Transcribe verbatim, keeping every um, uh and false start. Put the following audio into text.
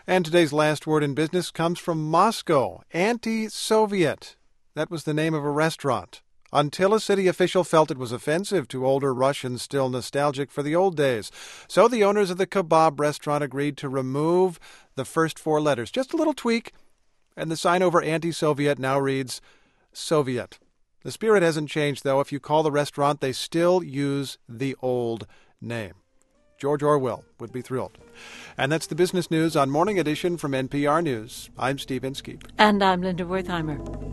And today's last word in business comes from Moscow, anti-Soviet. That was the name of a restaurant, until a city official felt it was offensive to older Russians still nostalgic for the old days. So the owners of the kebab restaurant agreed to remove the first four letters. Just a little tweak, and the sign over anti-Soviet now reads Soviet. The spirit hasn't changed, though. If you call the restaurant, they still use the old name. George Orwell would be thrilled. And that's the business news on Morning Edition from N P R News. I'm Steve Inskeep. And I'm Linda Wertheimer.